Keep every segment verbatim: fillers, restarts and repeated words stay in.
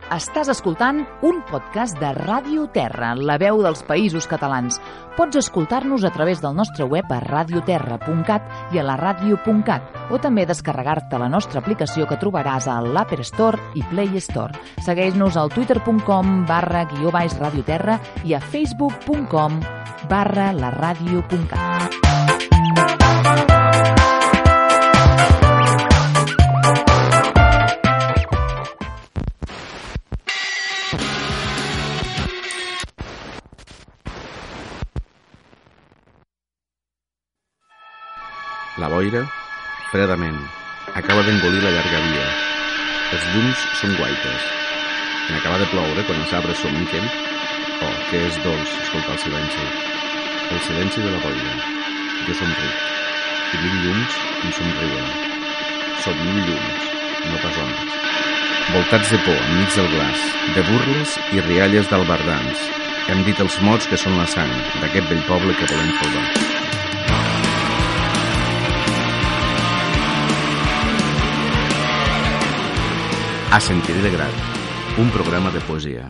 Estàs escoltant un podcast de Ràdio Terra, la veu dels Països Catalans. Pots escoltar-nos a través del nostre web a radioterra punt cat i a la ràdio punt cat, o també descarregar-te la nostra aplicació que trobaràs a l'Apple Store i Play Store. Segueix-nos al twitter punt com barra guió baix radioterra i a facebook punt com barra la ràdio punt cat. La boira, fredament, acaba d'engolir la llarga via. Els llums són guaites. En acabar de ploure, quan els arbres somniquen, oh, que és dolç escoltar el silenci. El silenci de la boira. Jo somric. I mil llums em somriuen. Són mil llums, no pas homes. Voltats de por, enmig del glaç, de burles i rialles d'albardans. Hem dit els mots que són la sang d'aquest vell poble que volem salvar. A sentir de gran, un programa de poesía.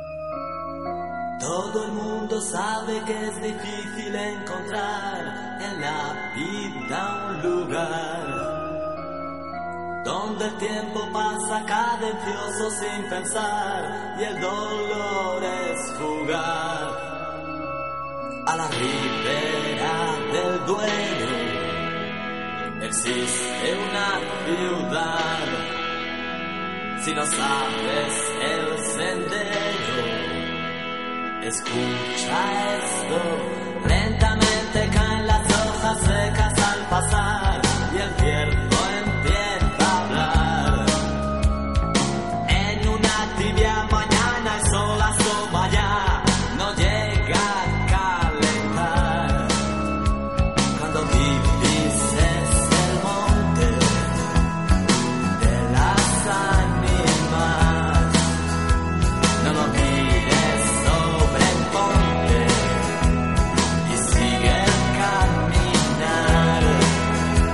Todo el mundo sabe que es difícil encontrar en la vida un lugar donde el tiempo pasa cadencioso sin pensar y el dolor es fugaz. A la ribera del Duero existe una ciudad. Si no sabes el sendero, escucha esto. Lentamente caen las hojas secas al pasar y el viento empieza a hablar. En una tibia mañana el sol asoma ya, no llega a calentar. Cuando divises el monte de las ánimas, no lo mires sobre el ponte y sigue el caminar.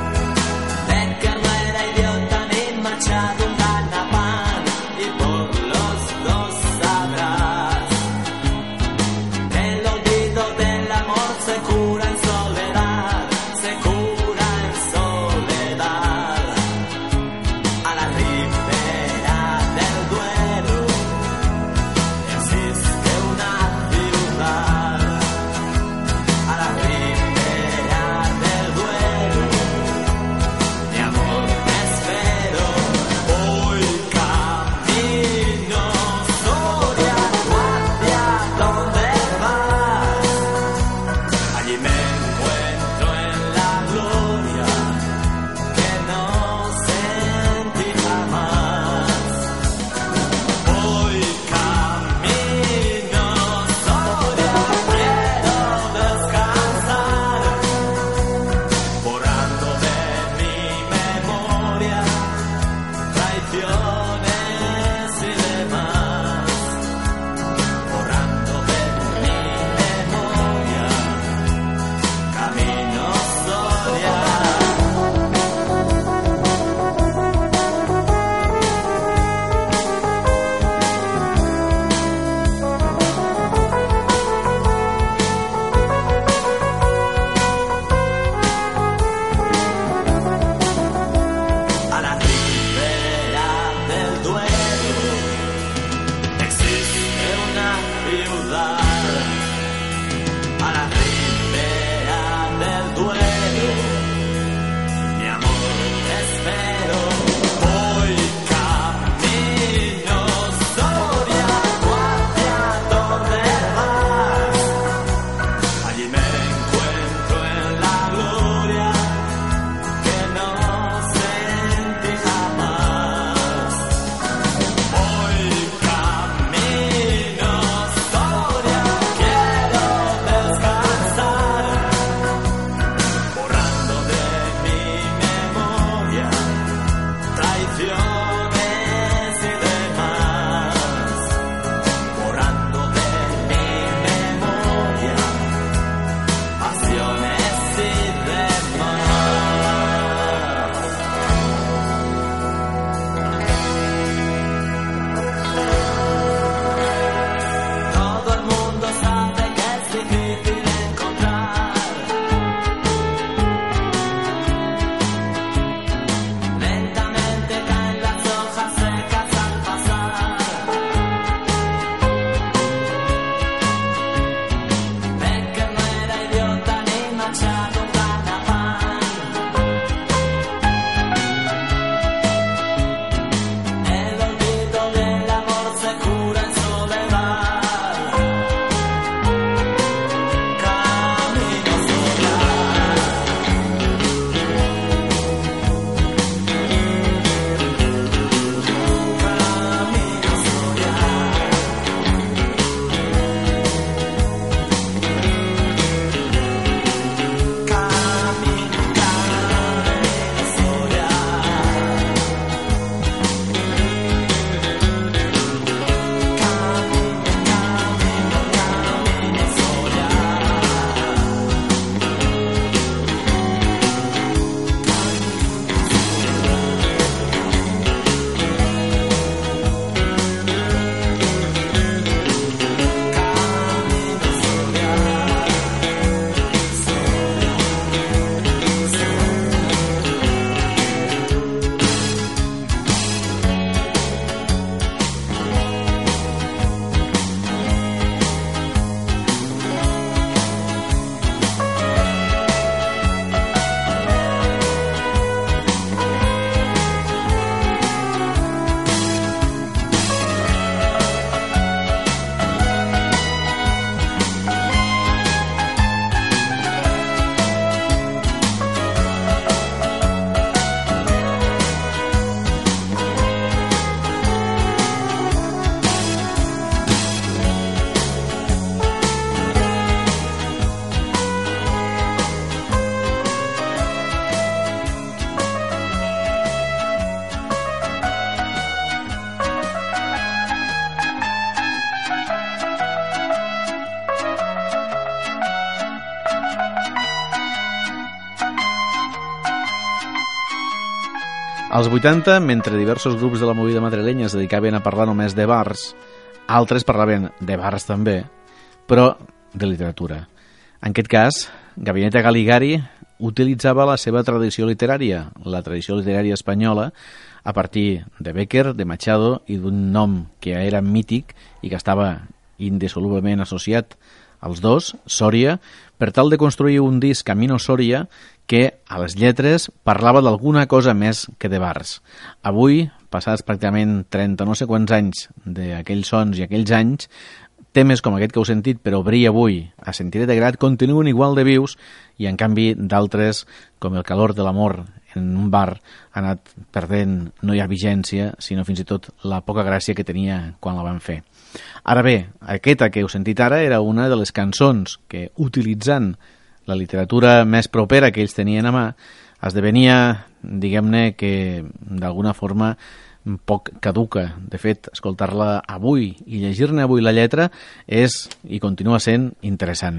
Als vuitanta, mentre diversos grups de la movida madrilenya es dedicaven a parlar només de bars, altres parlaven de bars també, però de literatura. En aquest cas, Gabinete Galigari utilitzava la seva tradició literària, la tradició literària espanyola, a partir de Bécquer, de Machado i d'un nom que era mític i que estava indissolublement associat als dos, Sòria, per tal de construir un disc Camino Sòria que a les lletres parlava d'alguna cosa més que de bars. Avui, passats pràcticament trenta no sé quants anys d'aquells sons i aquells anys, temes com aquest que heu sentit per obrir avui a Sentiré de Grat continuen igual de vius i en canvi d'altres, com El calor de l'amor en un bar, ha anat perdent no ja vigència, sinó fins i tot la poca gràcia que tenia quan la van fer. Ara bé, aquesta que heu sentit ara era una de les cançons que, utilitzant la literatura més propera que ells tenien a mà, esdevenia, diguem-ne, que d'alguna forma poc caduca. De fet, escoltar-la avui i llegir-ne avui la lletra és i continua sent interessant.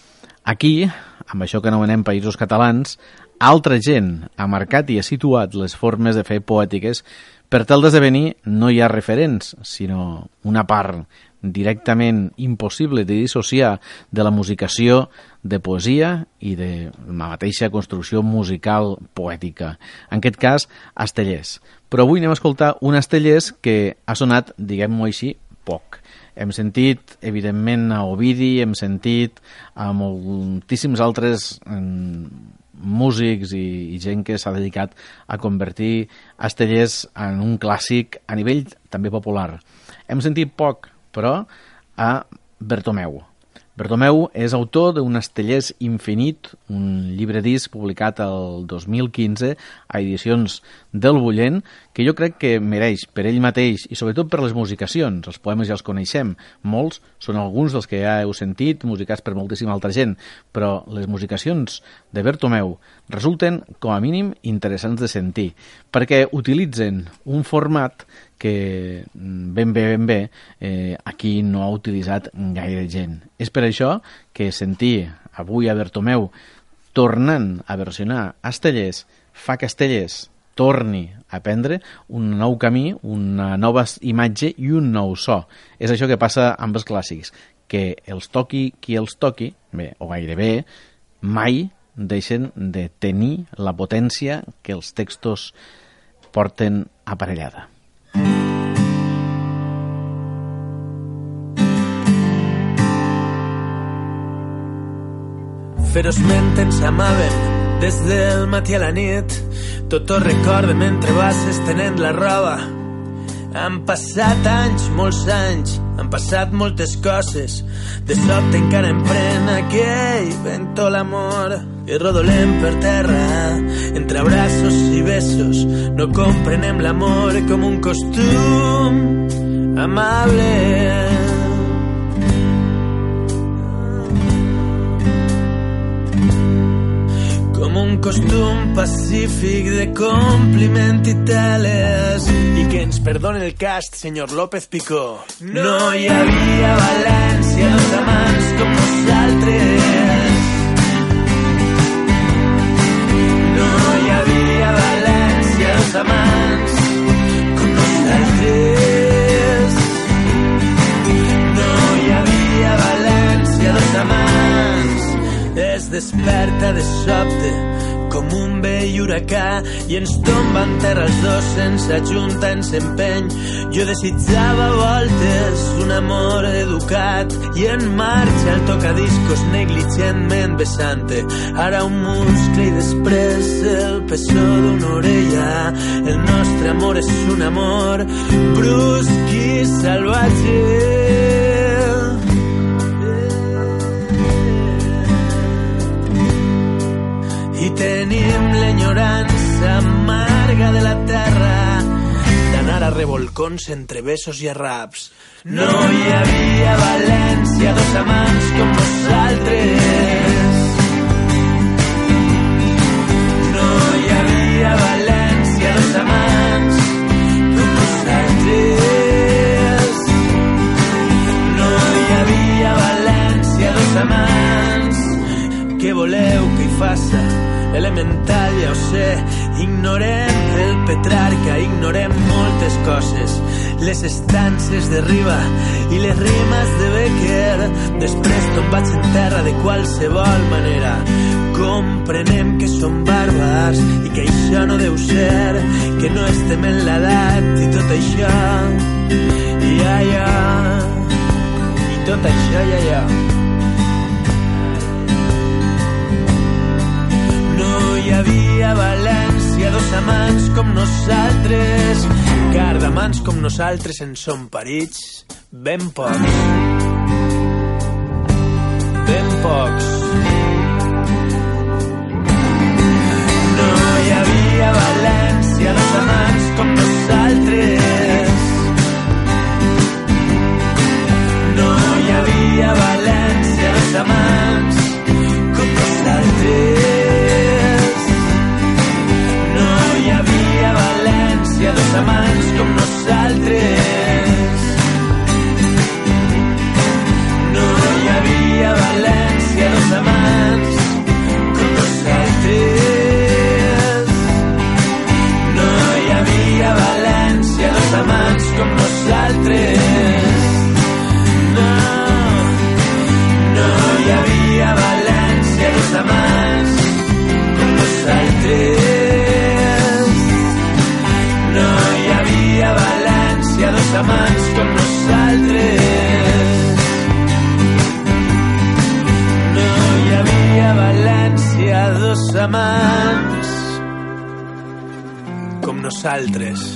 Aquí, amb això que anomenem Països Catalans, altra gent ha marcat i ha situat les formes de fer poètiques per tal d'esdevenir no hi ha referents, sinó una part directament impossible de dissociar de la musicació de poesia i de la mateixa construcció musical poètica. En aquest cas, Estellers. Però avui anem a escoltar un Estellers que ha sonat, diguem-ho així, poc. Hem sentit, evidentment, a Ovidi, hem sentit a moltíssims altres eh, músics i, i gent que s'ha dedicat a convertir Estellers en un clàssic a nivell també popular. Hem sentit poc, però a Bertomeu. Bertomeu és autor d'un Estellers infinit, un llibre disc publicat el dos mil quinze a edicions del Bullent, que jo crec que mereix per ell mateix i sobretot per les musicacions. Els poemes ja els coneixem, molts són alguns dels que ja heu sentit, musicats per moltíssima altra gent, però les musicacions de Bertomeu resulten com a mínim interessants de sentir, perquè utilitzen un format que ben bé, ben bé, eh, aquí no ha utilitzat gaire gent. És per això que sentir avui a Bertomeu tornant a versionar Estellers fa que Estellers torni a prendre un nou camí, una nova imatge i un nou so. És això que passa amb els clàssics, que els toqui qui els toqui, bé, o gairebé, mai deixen de tenir la potència que els textos porten aparellada. Feroçment ens amàvem des del matí a la nit. Tot ho recorde mentre vas estenent la roba. Han passat anys, molts anys, han passat moltes coses. De sobte encara em pren aquell vento l'amor i rodolem per terra entre abraços i besos. No comprenem l'amor com un costum amable. Com un costum pacífic de compliment i teles. I que ens perdone el cast, senyor López Picó. No hi havia a València dos amants com nosaltres. No hi havia a València dos amants com nosaltres. No hi havia a València dos amants. Es desperta de sobte com un vell huracà i ens tomba en terra els dos sense ajuntar en s'empeny. Jo desitjava voltes un amor educat i en marxa el tocadiscos negligentment besante. Ara un muscle i després el pessó d'una orella. El nostre amor és un amor brusc i salvatge. I tenim l'enyorança amarga de la terra d'anar a revolcons entre besos i arraps. No hi havia a València dos amants com nosaltres. No hi havia a València dos amants com nosaltres. No hi havia a València dos amants. Què voleu que hi faça? Elemental, ja ho sé, ignorem el petrari les estances de Riba i les rimes de Becker. Després tombats en terra de qualsevol manera, comprenem que som bàrbars i que això no deu ser, que no estem en l'edat i tot això, ja, ja, i tot això, ja, ja. No hi havia a València dos amants com nosaltres, cardamans com nosaltres en som parits, ben pocs, ben pocs. No hi havia a València dos amants com nosaltres, no hi havia a València dos amants com nosaltres. Dos amants com nosaltres. No hi havia a València dos amants com nosaltres. No hi havia a València dos amants com nosaltres. No, no hi havia a València dos amants com nosaltres. A València dos amants com nosaltres. No hi havia a València dos amants com nosaltres.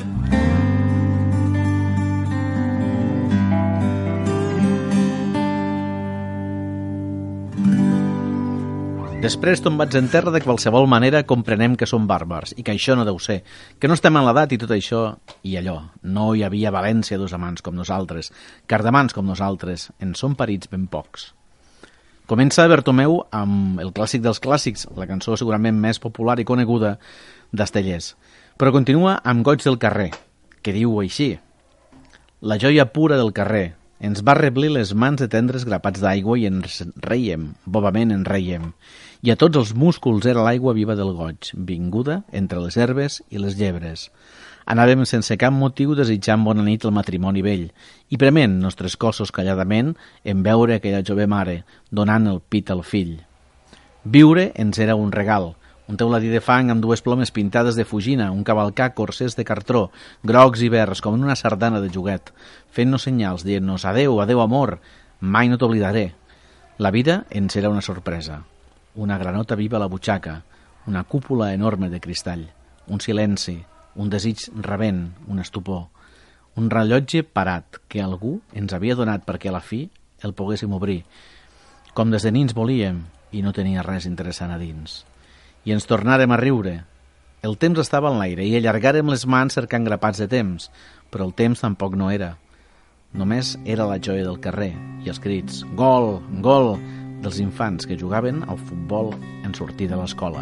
Després, tombats en terra, de qualsevol manera comprenem que som bàrbars i que això no deu ser, que no estem en l'edat i tot això i allò. No hi havia a València dos amants com nosaltres, cardamans com nosaltres, en som parits ben pocs. Comença Bertomeu amb el clàssic dels clàssics, la cançó segurament més popular i coneguda d'Estellers, però continua amb Goig del carrer, que diu així: la joia pura del carrer ens va reblir les mans de tendres grapats d'aigua i ens reiem, bobament en reiem. I a tots els músculs era l'aigua viva del goig, vinguda entre les herbes i les llebres. Anàvem sense cap motiu desitjant bona nit al matrimoni vell i prement nostres cossos calladament en veure aquella jove mare donant el pit al fill. Viure ens era un regal, un teuladí de fang amb dues plomes pintades de fugina, un cavalcar corsers de cartró, grocs i verds com en una sardana de joguet, fent-nos senyals, dient-nos adeu, adeu amor, mai no t'oblidaré. La vida ens era una sorpresa. Una granota viva a la butxaca, una cúpula enorme de cristall, un silenci, un desig rebent, un estupor, un rellotge parat que algú ens havia donat perquè a la fi el poguéssim obrir, com des de nins volíem i no tenia res interessant a dins. I ens tornàrem a riure. El temps estava en l'aire i allargàrem les mans cercant grapats de temps, però el temps tampoc no era. Només era la joia del carrer i els crits «Gol! Gol!» dels infants que jugaven al futbol en sortir de l'escola.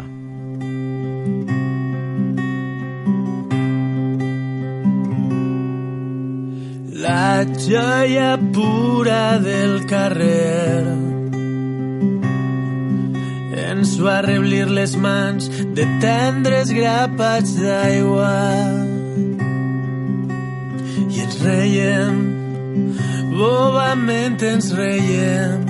La joia pura del carrer ens va reblir les mans de tendres grapats d'aigua i ens reiem, bobament ens reiem,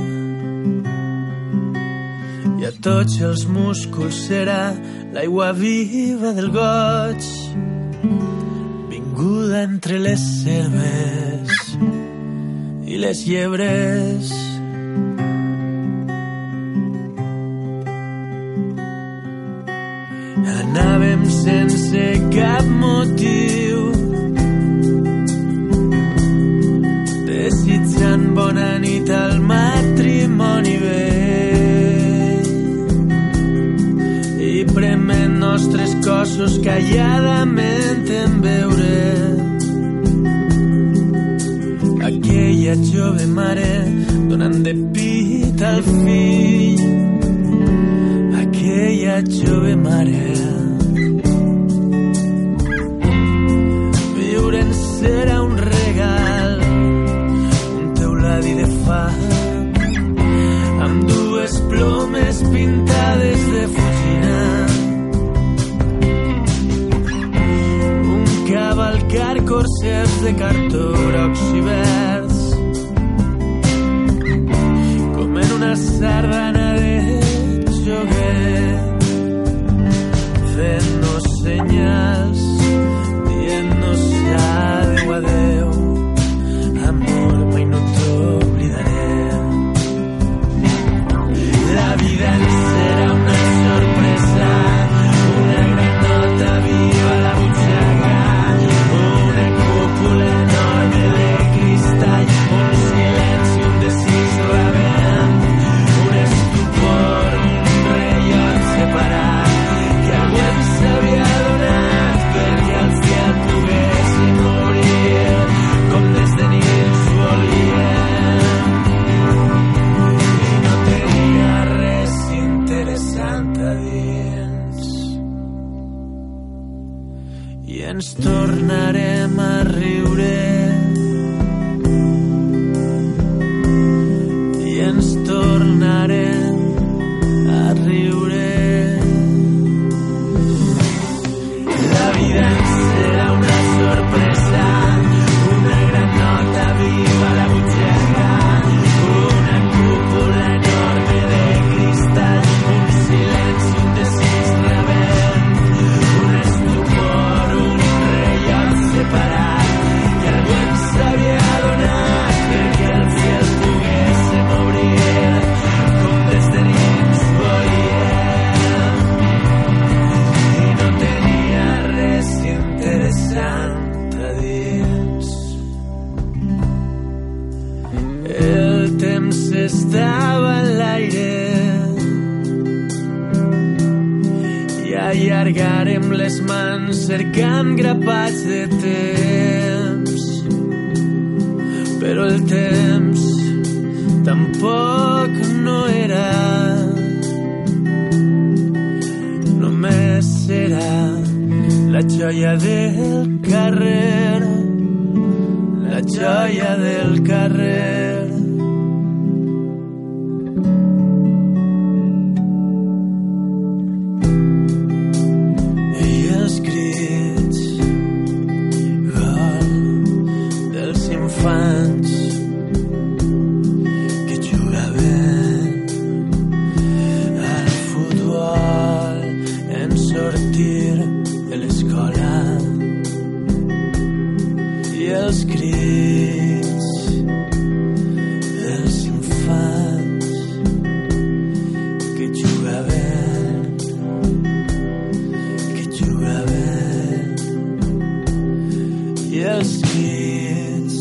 i a tots els músculs serà l'aigua viva del goig, vinguda entre les herbes i les llebres. Anàvem sense cap motiu, desitjant bona nit al matrimoni vell i prement nostres cossos calladament en veure aquella jove mare donant de pit al fill, aquella jove mare. Viure'ns serà un regal, un teuladi de fang amb dues plomes pintades de fugina, un cavalcar corsers de cartó grocs i verds, com en una sardana de joguer, fent-nos senyals, dient-nos adeu, adeu, amor, mai no t'oblidaré. La vida ens serà una sorpresa, una gran nota viva a la butxaca, una cúpula enorme de cristall, un silenci, un desig rebent, un estupor, un rellot separat que algú ens havia donat perquè al ciel poguéssim obrir com des de nits volíem, i no tenia res interessant a dins. I ens tornarem a riure, i ens tornarem a riure. La vida ens serà una sorpresa, una gran nota viva a la butxaca, una cúpula enorme de cristall, un silenci, un desig rebent, un estupor, un rellot separat que algú ens havia donat perquè al ciel poguéssim obrir com des de nits volíem, i no tenia res interessant a dins. El temps estava en l'aire i allargarem les mans cercant grapats de temps, però el temps tampoc no era, només era la joia del carrer, la joia del carrer. I els crits, gol dels infants que jugaven al futbol en sortir de l'escola, i els crits dels infants que jugaven, que jugaven, i els crits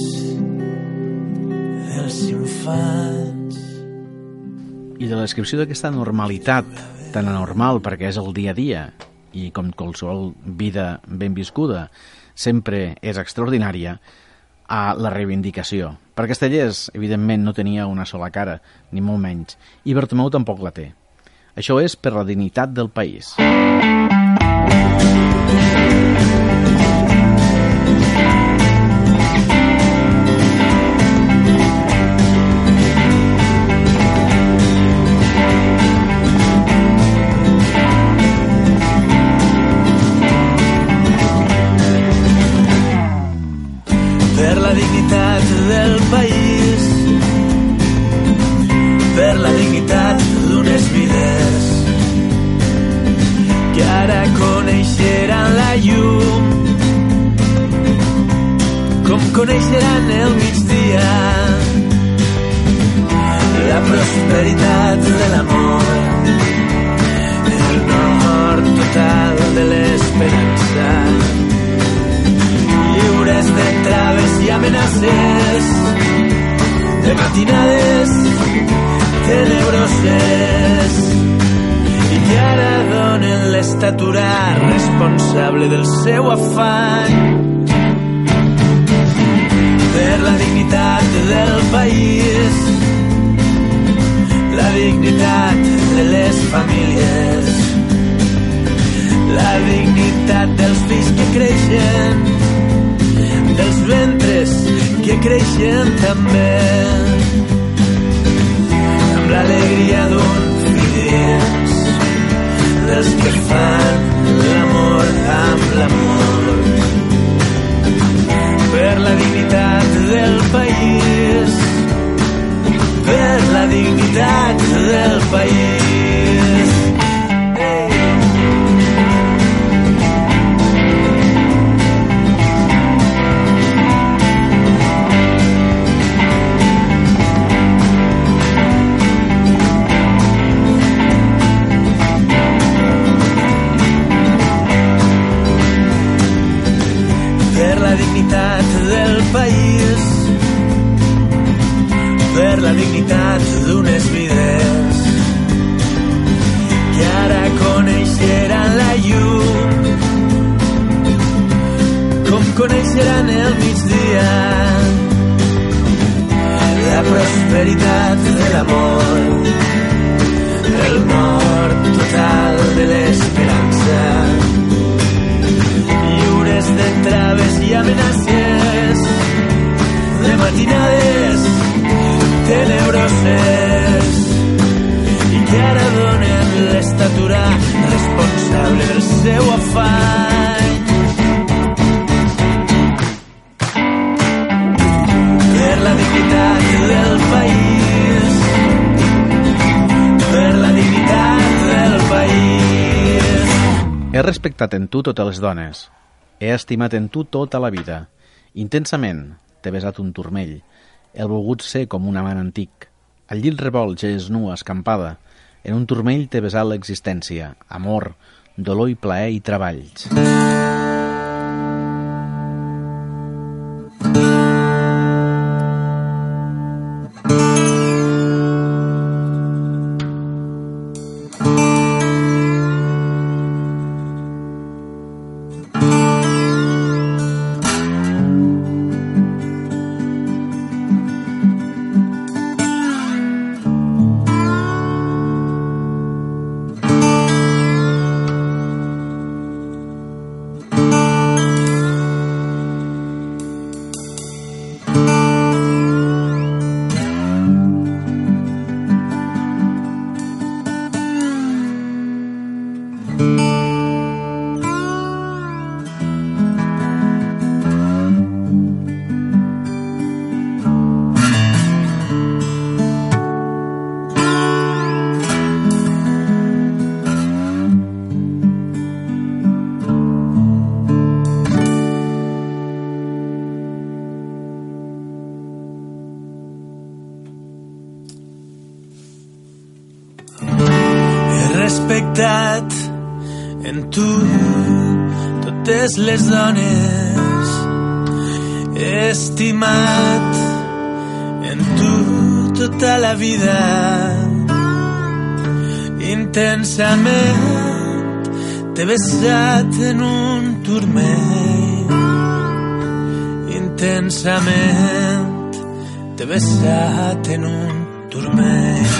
dels infants. I de la descripció d'aquesta normalitat tan anormal, perquè és el dia a dia, i com qualsevol vida ben viscuda sempre és extraordinària, a la reivindicació. Per Castellers, evidentment, no tenia una sola cara, ni molt menys, i Bartomeu tampoc la té. Això és per la dignitat del país. Per la dignitat del país, per la dignitat d'unes vides que ara coneixeran la llum, com coneixeran el migdia, la prosperitat de l'amor, el nord total de l'esperança, lliures de traves i amenaces, de matinades tenebroses, i que ara donen l'estatura responsable del seu afany. Per la dignitat del país, la dignitat de les famílies, la dignitat dels fills que creixen, dels ventres que creixen també, amb l'alegria d'un fill dins, dels que fan l'amor amb l'amor. Per la dignitat dignitat del país, per la dignitat del país. Per la dignitat del país, per la dignitat d'unes vides que ara coneixeran la llum, com coneixeran el migdia, la prosperitat de l'amor, el mort total de l'esperança, lliures de traves i amenaces, de matinades tenebroses, i que ara donen l'estatura responsable del seu afany. Per la dignitat del país, per la dignitat del país. He respectat en tu totes les dones. He estimat en tu tota la vida. Intensament t'he besat un turmell. He volgut ser com un amant antic. Al llit revolt, és nua, escampada. En un turmell t'he besat l'existència, amor, dolor i plaer i treballs. Respectat en tu totes les dones, he estimat en tu tota la vida, intensament t'he besat en un turmell, intensament t'he besat en un turmell.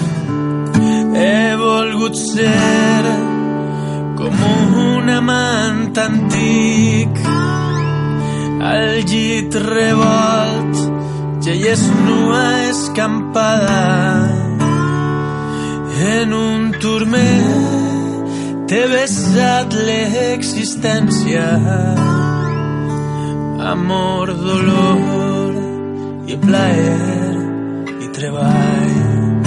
He volgut ser com un amant antic, al llit revolt, jeies nua escampada, en un turmell t'he besat l'existència, amor, dolor i plaer i treball.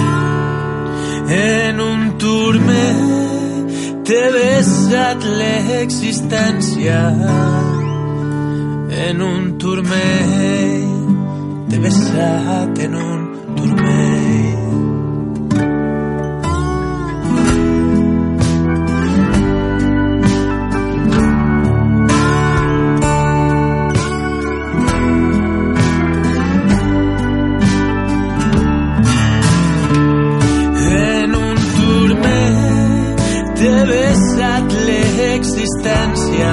En un turmell t'he besat l'existència, en un turmell t'he besat en un turmell. T'he besat l'existència,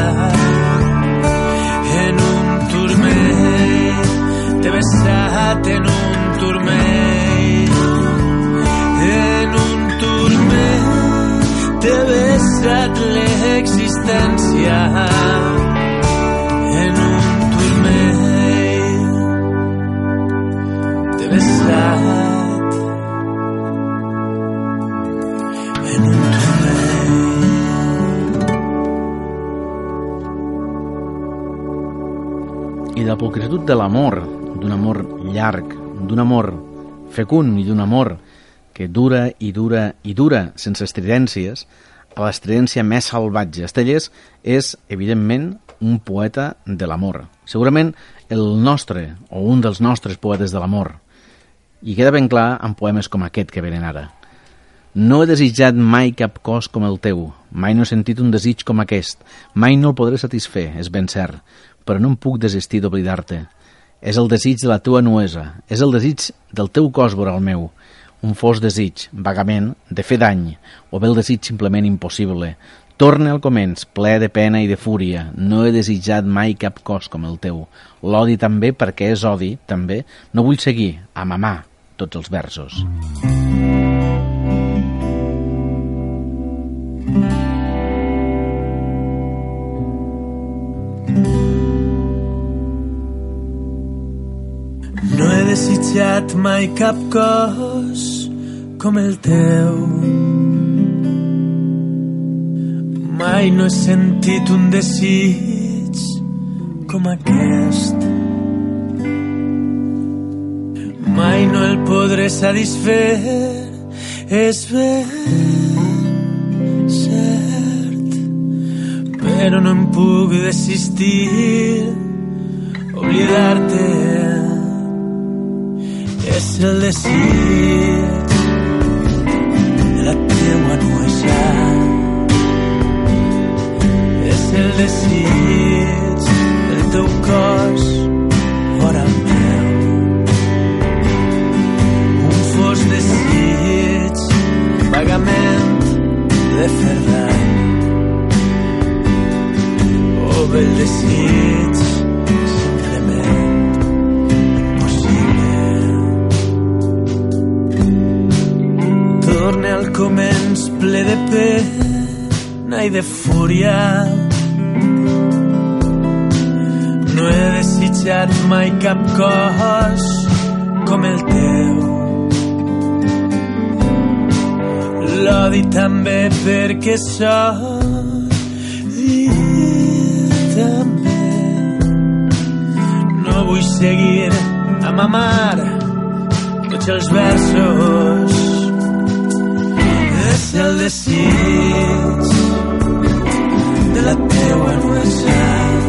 en un turmell, t'he besat en un turmell, en un turmell, t'he besat l'existència, en un turmell, t'he besat en un turmell. I de la pulcritud de l'amor, d'un amor llarg, d'un amor fecund i d'un amor que dura i dura i dura sense estridències, a l'estridència més salvatge. Estellés és, evidentment, un poeta de l'amor. Segurament el nostre, o un dels nostres poetes de l'amor. I queda ben clar en poemes com aquest que venen ara. No he desitjat mai cap cos com el teu, mai no he sentit un desig com aquest, mai no el podré satisfer, és ben cert, però no em puc desistir d'oblidar-te. És el desig de la teua nuesa, és el desig del teu cos vora el meu, un fos desig, vagament, de fer dany, o bé el desig simplement impossible. Torna al començ, ple de pena i de fúria, no he desitjat mai cap cos com el teu. L'odi també, perquè és odi, també, no vull seguir, a mamar, tots els versos. No he desitjat mai cap cos com el teu. Mai no he sentit un desig com aquest. Mai no el podré satisfer, és ben cert, però no em puc desistir, oblidar-te. És el desig de la teua nuesa, és el desig del teu cos vora el meu, un fos desig vagament de fer dany, o bé el desig torne al començ ple de pena i de fúria. No he desitjat mai cap cos com el teu. L'odi també perquè sóc vida també. No vull seguir a mamar tots els versos. És el desig de la teua nuesa,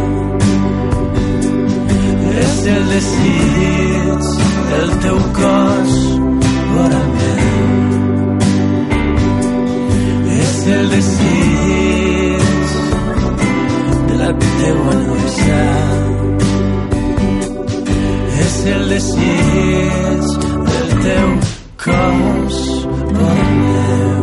és el desig del teu cos vora el meu, és el desig de la teua nuesa, és el desig del teu cos vora el meu.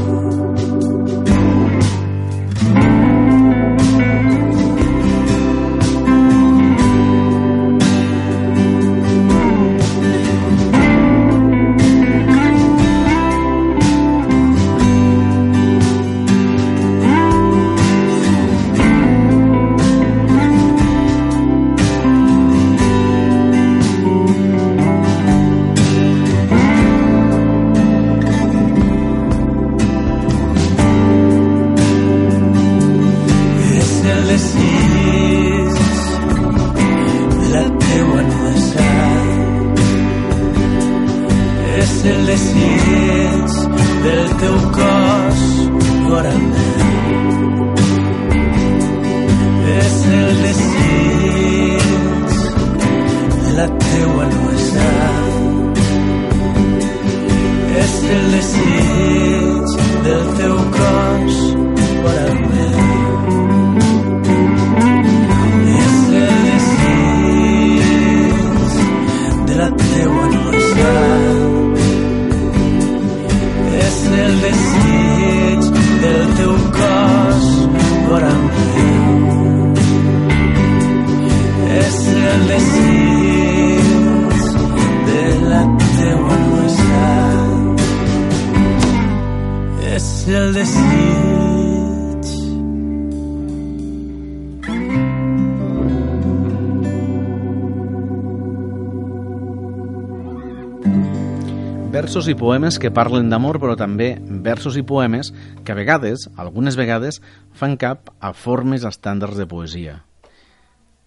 Versos i poemes que parlen d'amor, però també versos i poemes que a vegades, algunes vegades, fan cap a formes estàndards de poesia.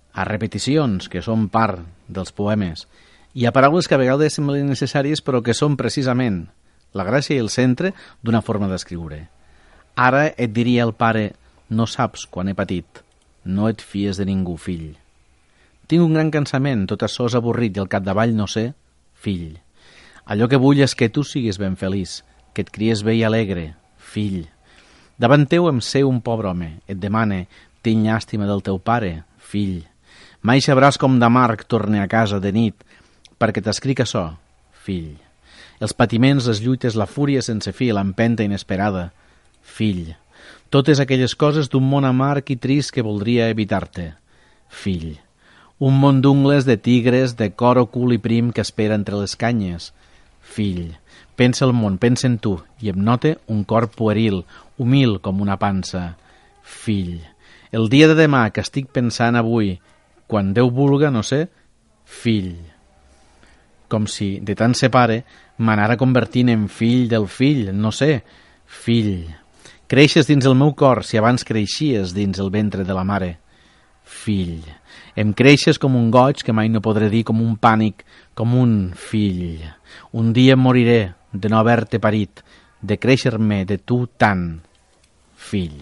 a repeticions que són part dels poemes i a paraules que a vegades semblen necessàries però que són precisament la gràcia i el centre d'una forma d'escriure. Ara et diria el pare, no saps quan he patit, no et fies de ningú, fill. Tinc un gran cansament, tot això és avorrit i al capdavall no sé, fill. Allò que vull és que tu siguis ben feliç, que et cries bé i alegre, fill. Davant teu em sé un pobre home, et demane, tinc llàstima del teu pare, fill. Mai sabràs com d'amarg torne a casa de nit, perquè t'escric açò, fill. Els patiments, les lluites, la fúria sense fi, l'empenta inesperada, fill. Totes aquelles coses d'un món amarg i trist que voldria evitar-te, fill. Un món d'ungles, de tigres, de cor ocult i prim que espera entre les canyes, fill. Pensa el món, pensa en tu, i em note un cor pueril, humil com una pansa, fill. El dia de demà que estic pensant avui, quan Déu vulga, no sé, fill. Com si, de tant ser pare, m'anara convertint en fill del fill, no sé, fill. Creixes dins el meu cor si abans creixies dins el ventre de la mare, fill. Em creixes com un goig que mai no podré dir, com un pànic, com un fill. Un dia moriré de no haver-te parit, de créixer-me de tu tant, fill.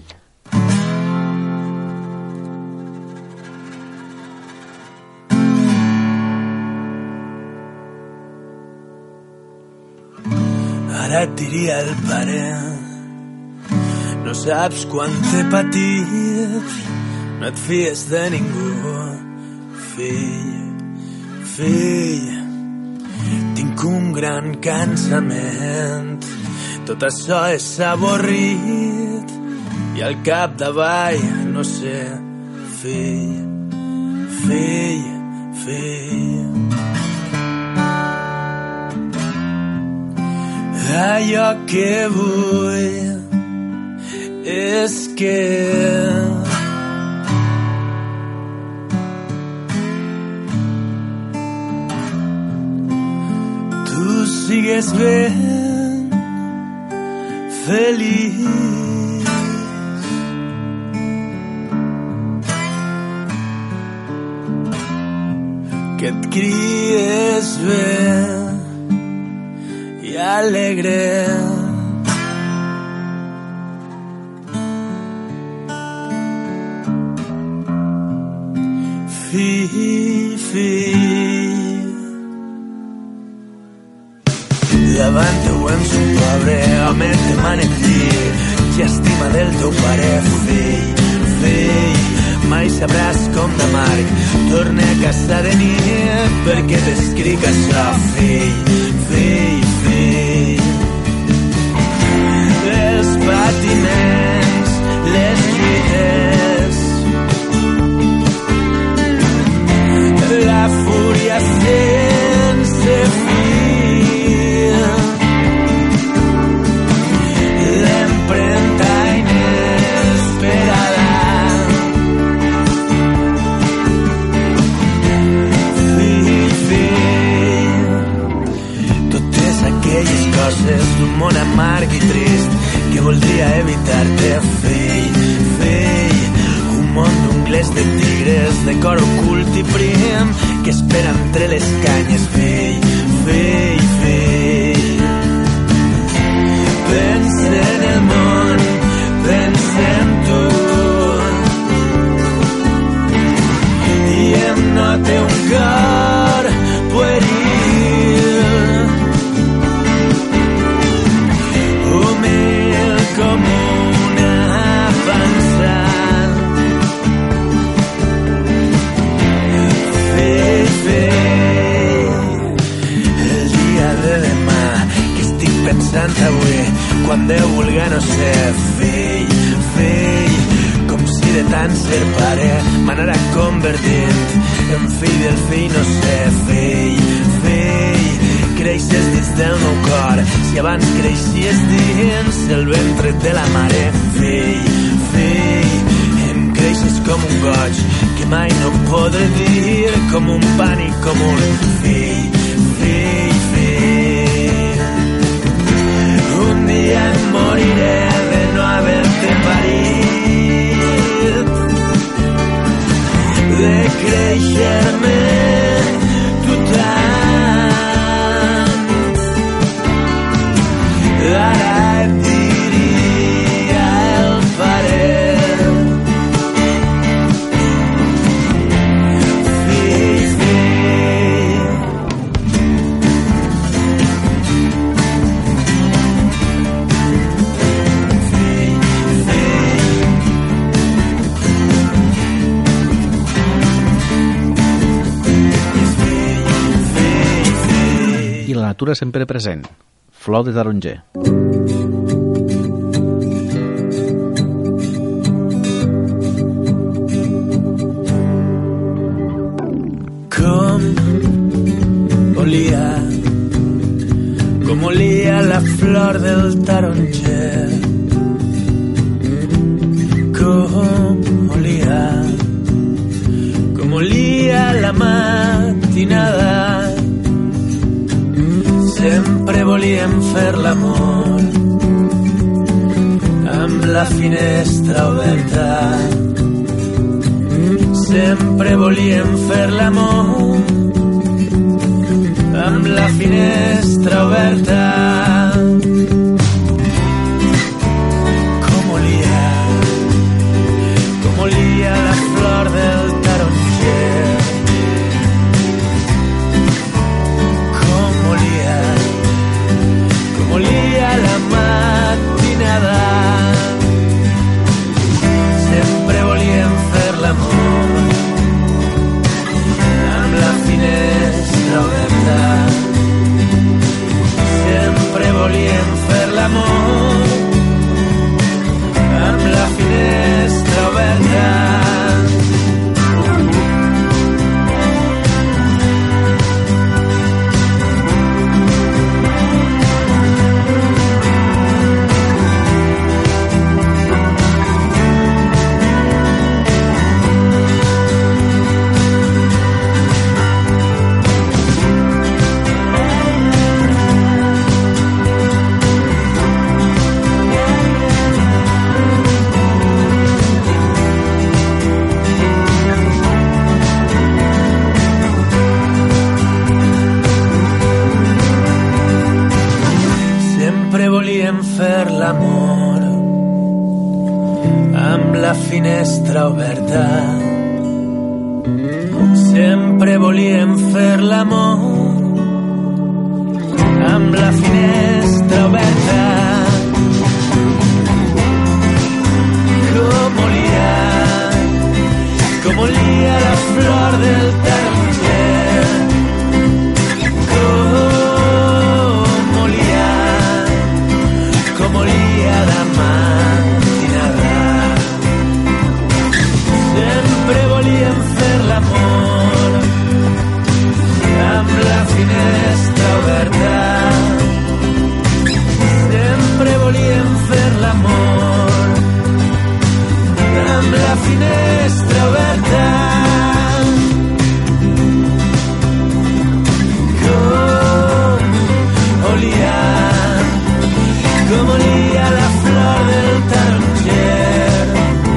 Ara et diria el pare, no saps quan t'he patit, no et fies de ningú, fill, fill. Tinc un gran cansament, tot això és avorrit, i al capdavall, no sé, fill, fill, fill. Allò que vull és que tu sigues ben feliç, que et cries bé i alegre. Fill, fill, davant teu em son pobre home, et demane fill, llàstima del teu pare, fill, fill. Mai sabràs com d'amarg torna a casa de nit, perquè t'escric això, fill, fill, fill. Els patiments, les lluites, la fúria sense fi, l'empremta inesperada, fill, fill. Totes aquelles coses d'un món amarg i trist que voldria evitar-te, fill, fill. Un món d'ungles, de tigres, de cor ocult i prim que espera entre les canyes, fill, fill, fill. Pensa en el món, pensa en tu, i em nota un cor pueril, humil com una pansa. El dia de demà que estic pensant avui, quan Déu vulga, no sé, fill, fill. Com si de tant ser pare m'anara convertint en fill del fill, no sé, fill, fill. Creixes dins del meu cor si abans creixies dins el ventre de la mare, fill, fill. Em creixes com un goig que mai no podré dir, com un pànic, com un fill, fill, fill. Un dia em moriré de no haver-te parit, de creure i la natura sempre present. Flor de taronger. Com olia, com olia la flor del taronger, com olia, com olia la matinada. Sempre volíem fer l'amor amb la finestra oberta. Sempre volíem fer l'amor amb la finestra oberta. Com olia, com olia la flor del taronger. Com olia, com olia la matinada. Sempre volíem fer l'amor amb la finestra oberta. Sempre volíem fer l'amor amb la finestra oberta. Fer l'amor amb la finestra oberta. Sempre volíem fer l'amor amb la finestra oberta. Com olia, com olia la flor del taronger. Com olia, com olia la matinada. Sempre volíem fer l'amor amb la finestra oberta. Sempre volíem fer l'amor amb la finestra oberta. Com olia, com olia la flor del taronger.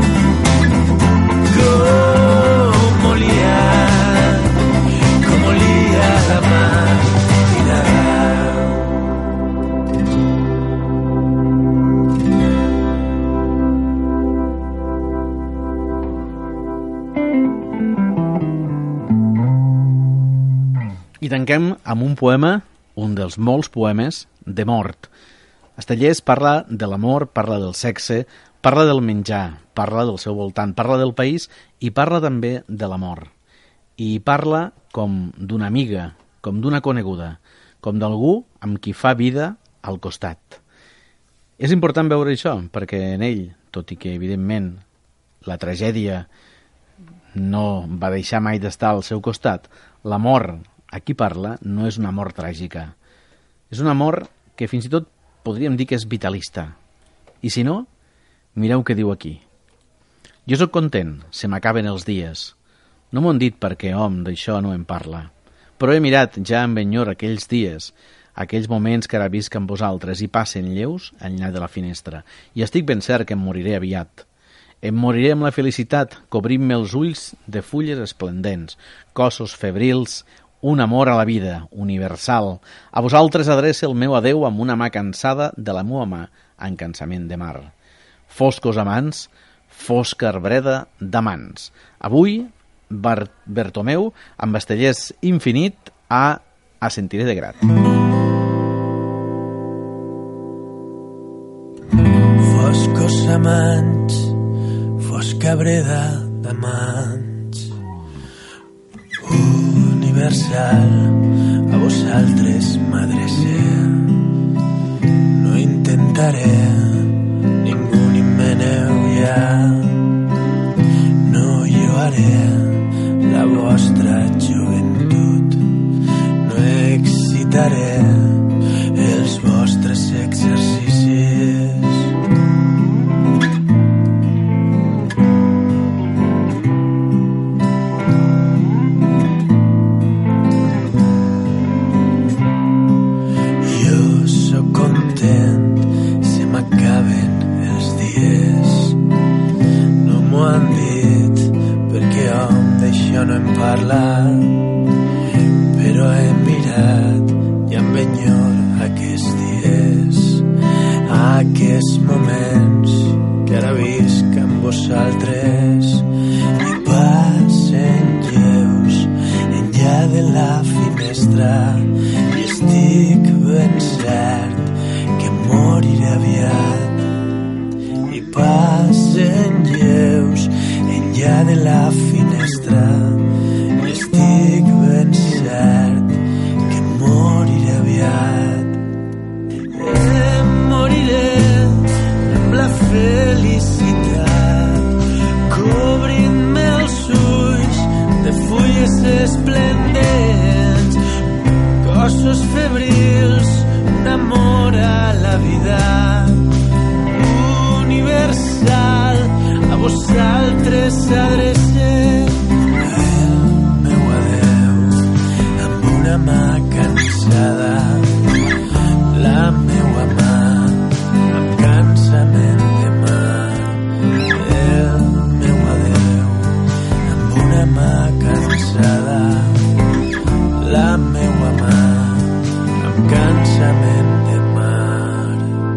Com olia, com olia la matinada. I tanquem amb un poema, un dels molts poemes, de mort. Estellés parla de l'amor, parla del sexe, parla del menjar, parla del seu voltant, parla del país i parla també de l'amor. I parla com d'una amiga, com d'una coneguda, com d'algú amb qui fa vida al costat. És important veure això, perquè en ell, tot i que evidentment la tragèdia no va deixar mai d'estar al seu costat, l'amor a qui parla no és un amor tràgica. És un amor que fins i tot podríem dir que és vitalista. I si no, mireu què diu aquí. Jo sóc content, se m'acaben els dies. No m'ho han dit perquè, hom, d'això no en parla. Però he mirat ja amb enyor aquells dies, aquells moments que ara visc amb vosaltres i passen lleus enllà de la finestra. I estic ben cert que em moriré aviat. Em moriré amb la felicitat, cobrint-me els ulls de fulles esplendents, cossos febrils, un amor a la vida, universal. A vosaltres adrece el meu adeu amb una mà cansada de la meua mà en cansament de mar. Foscos amants, fosca arbreda d'amants. Avui, Bar Bertomeu, amb Estellés infinit, a A sentiré de grat. Foscos amants, fosca breda d'amants, universal, a vosaltres, madre excitaré, ningú ni meneu ja. No lloaré la vostra joventut, no excitaré els vostres exercicis. Jo sóc content si m'acaben els dies. No m'ho han dit perquè hom d'això no hem parlat, però he mirat i em enyor aquests dies, aquests moments que ara visc amb vosaltres, i passen lleus enllà de la finestra, i estic ben cert que moriré aviat. I passen lleus enllà de la finestra, i estic ben cert que moriré aviat. Em moriré amb la felicitat, cobrint-me els ulls de fulles esplendents, cossos febrils, un amor a la vida universal, a vosaltres s'adreça el meu adeu amb una mà cansada, la meua mà amb cansament de mar. El meu adeu amb una mà cansada, la meua mà amb cansament de mar.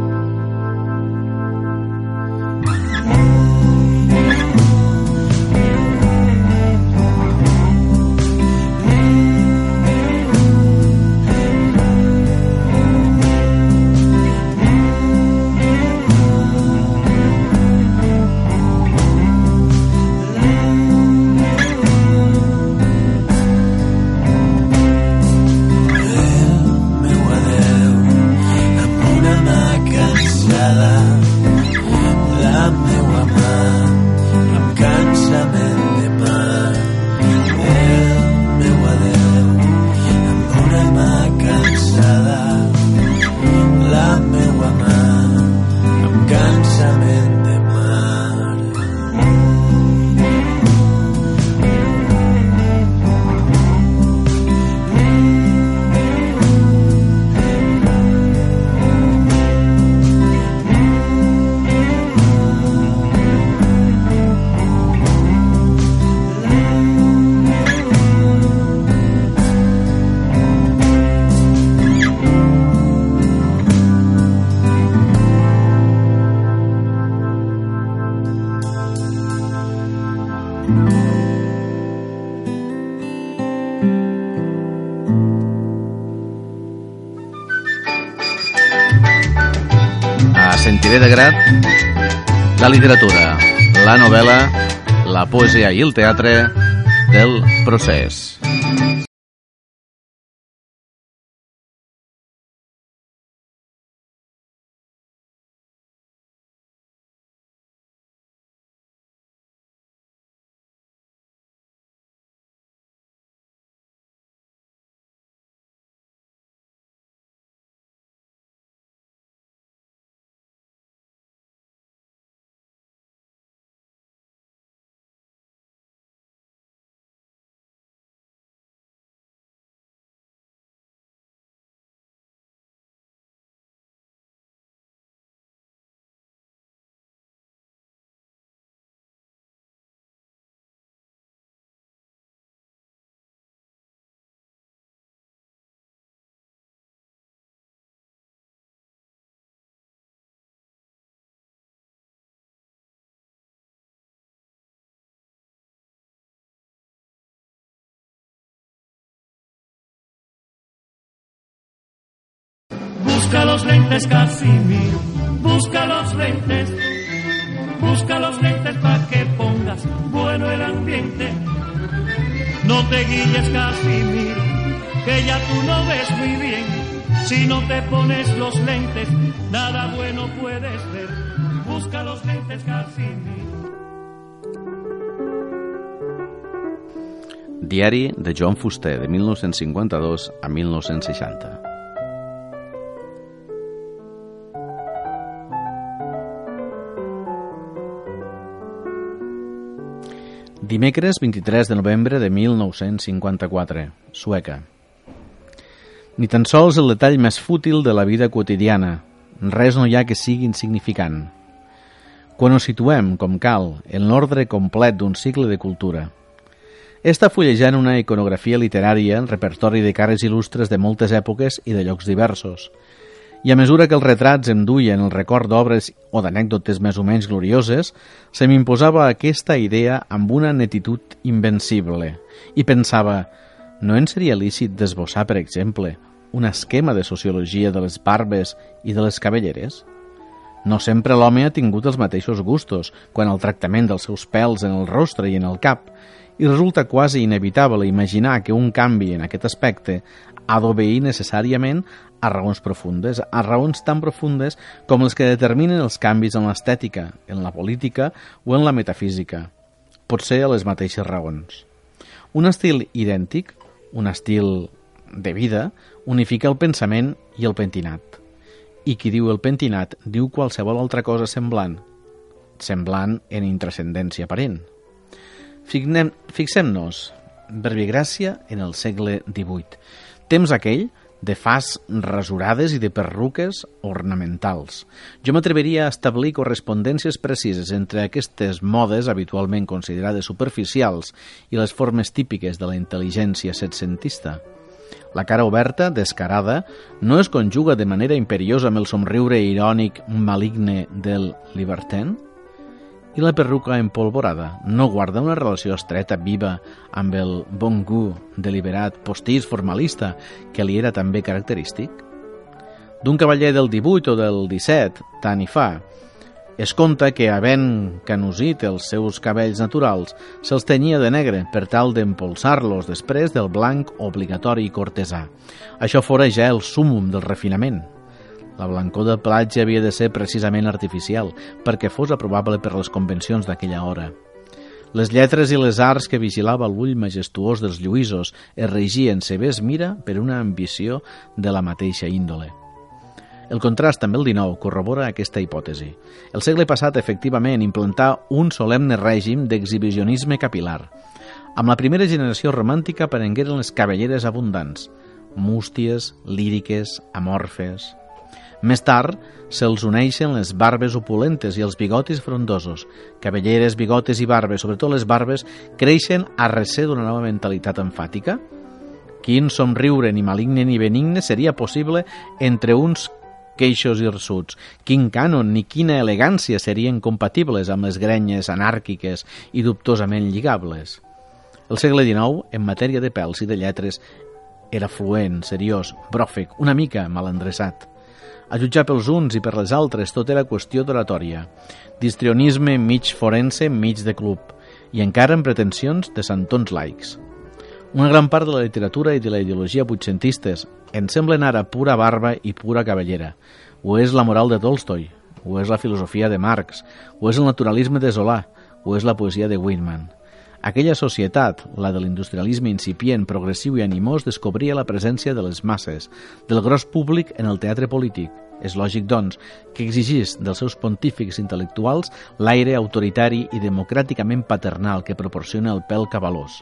Sentiré de grat la literatura, la novel·la, la poesia i el teatre del Procés. Busca los lentes, Casimiro, busca los lentes, busca los lentes para que pongas bueno el ambiente. No te guilles, Casimiro, que ya tú no ves muy bien, Si no te pones los lentes, nada bueno puedes ver. Busca los lentes Casimiro. Diari de Joan Fuster, de mil nou-cents cinquanta-dos a mil nou-cents seixanta. Dimecres vint-i-tres de novembre de mil nou-cents cinquanta-quatre, Sueca. Ni tan sols el detall més fútil de la vida quotidiana. Res no hi ha que sigui insignificant. Quan ho situem, com cal, en l'ordre complet d'un cicle de cultura. Està fullejant una iconografia literària, repertori de cares il·lustres de moltes èpoques i de llocs diversos. I a mesura que els retrats em duien el record d'obres o d'anècdotes més o menys glorioses, se m'imposava aquesta idea amb una netitud invencible. I pensava, no en seria lícit d'esbossar, per exemple, un esquema de sociologia de les barbes i de les cabelleres? No sempre l'home ha tingut els mateixos gustos quan el tractament dels seus pèls en el rostre i en el cap, i resulta quasi inevitable imaginar que un canvi en aquest aspecte ha d'obeir necessàriament a raons profundes, a raons tan profundes com les que determinen els canvis en l'estètica, en la política o en la metafísica. Potser a les mateixes raons. Un estil idèntic, un estil de vida, unifica el pensament i el pentinat. I qui diu el pentinat diu qualsevol altra cosa semblant, semblant en intrascendència aparent. Fixem-nos, Verbigràcia en el segle divuit. Temps aquell de fas rasurades i de perruques ornamentals. Jo m'atreviria a establir correspondències precises entre aquestes modes habitualment considerades superficials i les formes típiques de la intel·ligència setcentista. La cara oberta, descarada, no es conjuga de manera imperiosa amb el somriure irònic maligne del libertin? I la perruca empolvorada no guarda una relació estreta, viva, amb el bon gust deliberat, postís, formalista, que li era també característic? D'un cavaller del divuit o del disset, tant hi fa. Es conta que, havent canusit els seus cabells naturals, se'ls tenyia de negre per tal d'empolsar-los després del blanc obligatori i cortesà. Això fora ja el súmmum del refinament. La blancor del pelatge havia de ser precisament artificial, perquè fos aprovable per les convencions d'aquella hora. Les lletres i les arts que vigilava l'ull majestuós dels lluïsos es regien, se ves mira, per una ambició de la mateixa índole. El contrast amb el dinou corrobora aquesta hipòtesi. El segle passat, efectivament, implantà un solemne règim d'exhibicionisme capilar. Amb la primera generació romàntica aparegueren les cabelleres abundants, músties, líriques, amorfes. Més tard, se'ls uneixen les barbes opulentes i els bigotis frondosos. Cabelleres, bigotes i barbes, sobretot les barbes, creixen a recer d'una nova mentalitat emfàtica? Quin somriure ni maligne ni benigne seria possible entre uns queixos hirsuts? Quin cànon ni quina elegància serien compatibles amb les grenyes anàrquiques i dubtosament lligables? El segle dinou, en matèria de pèls i de lletres, era fluent, seriós, bròfec, una mica malandressat. A jutjar pels uns i per les altres tot era qüestió d'oratòria. Distrionisme mig forense, mig de club, i encara amb pretensions de santons laics. Una gran part de la literatura i de la ideologia vuitcentistes en semblen ara pura barba i pura cabellera. O és la moral de Tolstoi, o és la filosofia de Marx, o és el naturalisme de Zola, o és la poesia de Whitman. Aquella societat, la de l'industrialisme incipient, progressiu i animós, descobria la presència de les masses, del gros públic en el teatre polític. És lògic, doncs, que exigís dels seus pontífics intel·lectuals l'aire autoritari i democràticament paternal que proporciona el pèl cabalós.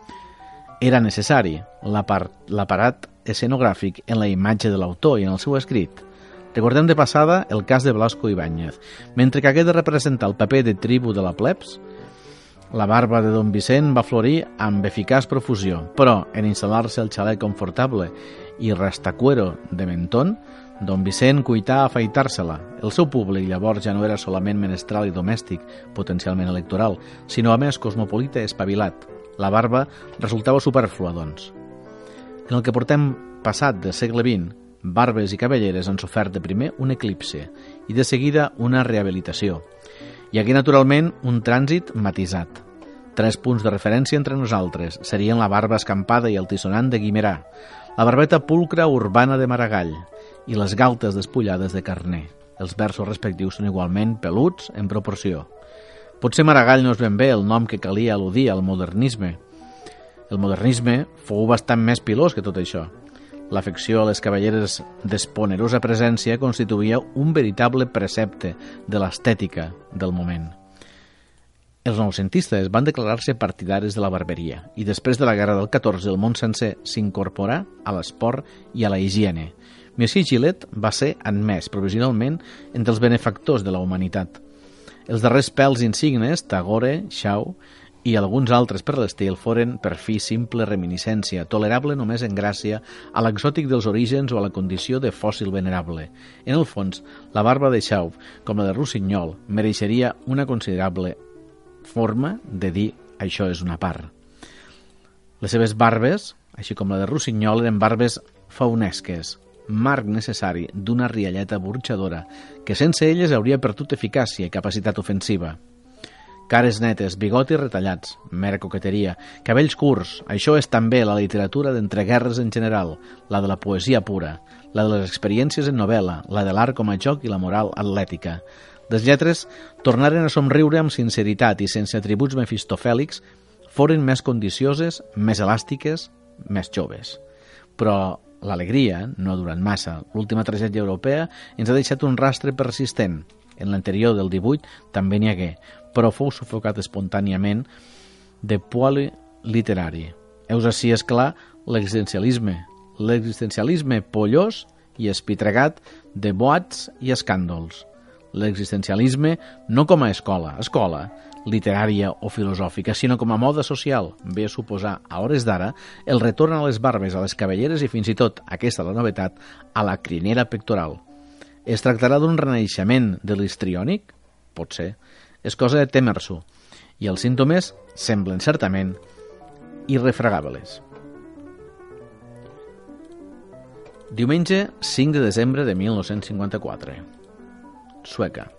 Era necessari l'aparat escenogràfic en la imatge de l'autor i en el seu escrit. Recordem de passada el cas de Blasco Ibáñez. Mentre que hagué de representar el paper de tribu de la plebs, la barba de don Vicent va florir amb eficaç profusió, però en instal·lar-se el xalet confortable i rastacuero de mentón, don Vicent cuità a afaitar-se-la. El seu públic llavors ja no era solament menestral i domèstic, potencialment electoral, sinó a més cosmopolita i espavilat. La barba resultava superflua, doncs. En el que portem passat del segle vint, barbes i cabelleres han sofert de primer un eclipse i de seguida una rehabilitació. Hi hagué, naturalment, un trànsit matisat. Tres punts de referència entre nosaltres serien la barba escampada i altisonant de Guimerà, la barbeta pulcra urbana de Maragall i les galtes despullades de Carner. Els versos respectius són igualment peluts en proporció. Potser Maragall no és ben bé el nom que calia al·ludir al modernisme. El modernisme fou bastant més pilós que tot això. L'afecció a les cavalleres d'esponerosa presència constituïa un veritable precepte de l'estètica del moment. Els noucentistes van declarar-se partidaris de la barberia i després de la Guerra del catorze el món sencer s'incorporà a l'esport i a la higiene. Monsieur Gillette va ser admès provisionalment entre els benefactors de la humanitat. Els darrers pèls insignes, Tagore, Shaw i alguns altres per l'estil foren per fi simple reminiscència, tolerable només en gràcia a l'exòtic dels orígens o a la condició de fòssil venerable. En el fons, la barba de Shaw, com la de Rossinyol, mereixeria una considerable forma de dir això és una part. Les seves barbes, així com la de Rossinyol, eren barbes faunesques, marc necessari d'una rialleta burxadora que sense elles hauria perdut eficàcia i capacitat ofensiva. Cares netes, bigotis retallats, mera coqueteria, cabells curts, això és també la literatura d'entreguerres en general, la de la poesia pura, la de les experiències en novel·la, la de l'art com a joc i la moral atlètica. Les lletres tornaren a somriure amb sinceritat i sense atributs mefistofèlics, foren més condicioses, més elàstiques, més joves. Però l'alegria no ha durat massa. L'última tragèdia europea ens ha deixat un rastre persistent. En l'anterior del divuit també n'hi hagué, però fou sufocat espontàniament de poali literari. Heus ací, és clar, l'existencialisme. L'existencialisme pollós i espitregat de boats i escàndols. L'existencialisme no com a escola, escola literària o filosòfica, sinó com a moda social, ve a suposar, a hores d'ara, el retorn a les barbes, a les cabelleres i fins i tot, aquesta la novetat, a la crinera pectoral. Es tractarà d'un renaixement de l'histriònic? Pot ser. És cosa de témer-s'ho. I els símptomes semblen certament irrefragables. Diumenge cinc de desembre de mil nou-cents cinquanta-quatre. Sueca.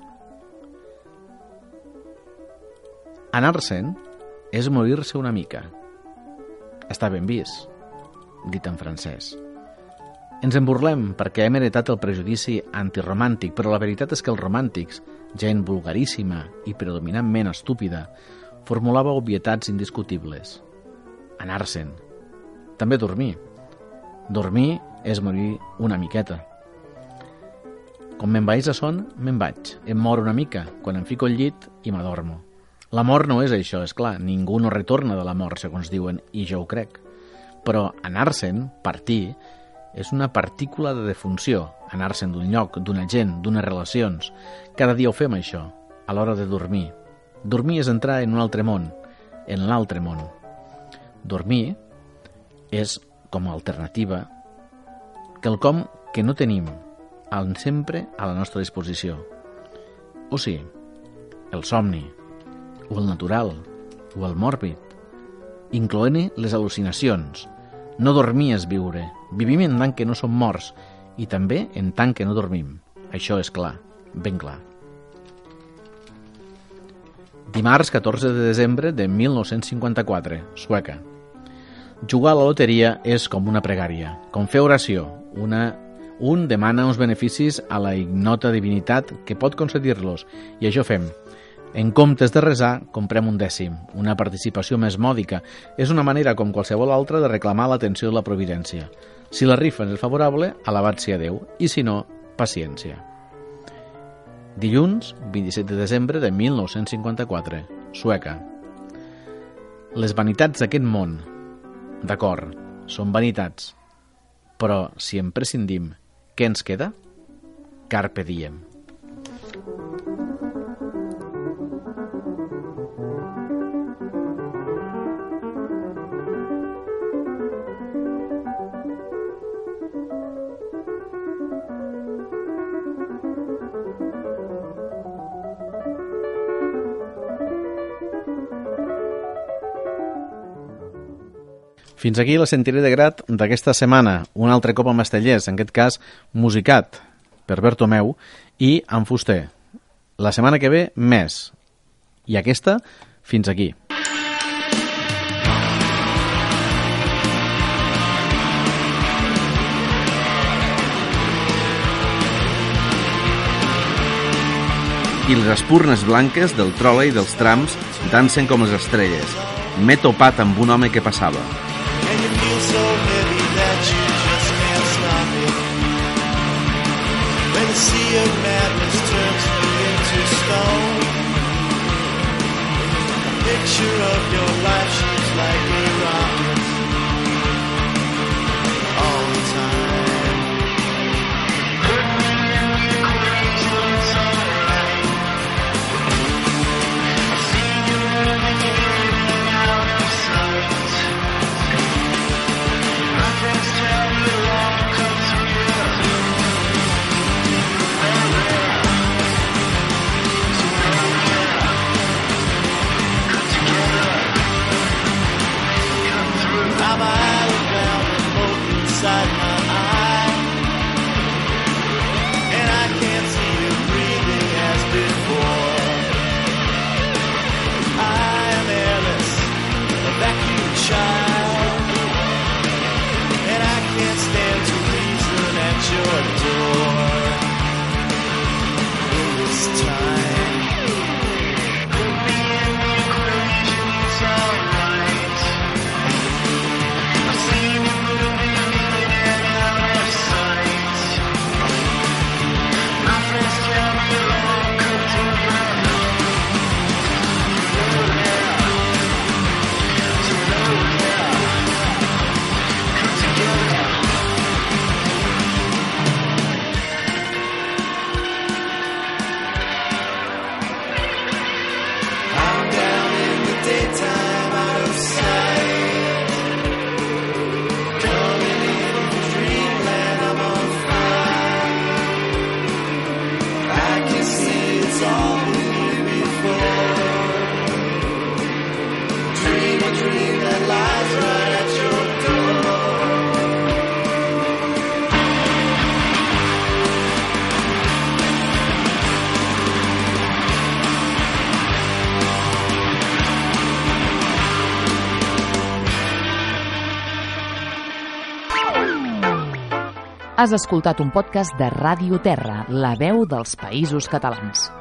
Anar-se'n és morir-se una mica. Està ben vist, dit en francès. Ens en burlem perquè hem heretat el prejudici antiromàntic, però la veritat és que els romàntics, gent vulgaríssima i predominantment estúpida, formulava obvietats indiscutibles. Anar-se'n. També dormir. Dormir és morir una miqueta. Com me'n vaig a son, me'n vaig. Em moro una mica, quan em fico al llit i m'adormo. La mort no és això, és clar. Ningú no retorna de la mort, segons diuen, i jo ho crec. Però anar-se'n, partir, és una partícula de defunció. Anar-se'n d'un lloc, d'una gent, d'unes relacions. Cada dia ho fem, això, a l'hora de dormir. Dormir és entrar en un altre món, en l'altre món. Dormir és, com a alternativa, quelcom que no tenim, sempre a la nostra disposició. O sí, el somni, o el natural, o el mòrbid, incloent-hi les al·lucinacions. No dormir és viure. Vivim en tant que no som morts i també en tant que no dormim. Això és clar, ben clar. Dimarts catorze de desembre de mil nou-cents cinquanta-quatre, Sueca. Jugar a la loteria és com una pregària, com fer oració. Una... Un demana uns beneficis a la ignota divinitat que pot concedir-los, i això fem. En comptes de resar, comprem un dècim, una participació més mòdica. És una manera, com qualsevol altra, de reclamar l'atenció de la providència. Si la rifa és favorable, alabat sia Déu, i si no, paciència. Dilluns, vint-i-set de desembre de mil nou-cents cinquanta-quatre, Sueca. Les vanitats d'aquest món, d'acord, són vanitats, però si en prescindim, què ens queda? Carpe diem. Fins aquí la sentiré de grat d'aquesta setmana, un altre cop amb Estellers, en aquest cas musicat per Bertomeu i amb Fuster. La setmana que ve, més. I aquesta, fins aquí. I les espurnes blanques del trole i dels trams dansen com les estrelles. M'he topat amb un home que passava. And you feel so heavy that you just can't stop it. When the sea of madness turns you into stone, a picture of your life shoots like a rocket all the time. Put me in the equation, it's alright. I see you moving in and out of sight. My friends tell me wrong, 'cause we're I'm idle down and hope inside my eye, and I can't see you breathing as before. I am airless, a vacuum child, and I can't stand to reason at your door. In this time, put me in the equation, it's alright. I see you moving in and out of sight. My friends tell me wrong, 'cause you're right. So yeah, so yeah, come together. I'm down in the daytime, out of sight. Coming in dreamland, I'm on fire. I can see it's all been here before. Dream a dream that lies right at your door. Has escoltat un podcast de Ràdio Terra, la veu dels Països Catalans.